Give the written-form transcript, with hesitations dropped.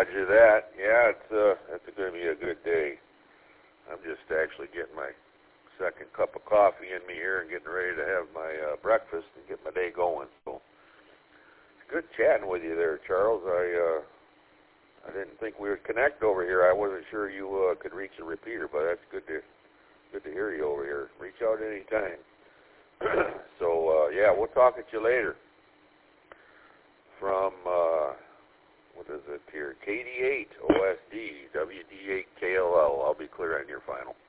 Roger that. Yeah, it's going to be a good day. I'm just actually getting my second cup of coffee in me here and getting ready to have my breakfast and get my day going. So it's good chatting with you there, Charles. I didn't think we would connect over here. I wasn't sure you could reach the repeater, but that's good to hear you over here. Reach out anytime. So yeah, we'll talk at you later. From what is it here? KD8 OSD WD8 KLL. I'll be clear on your final.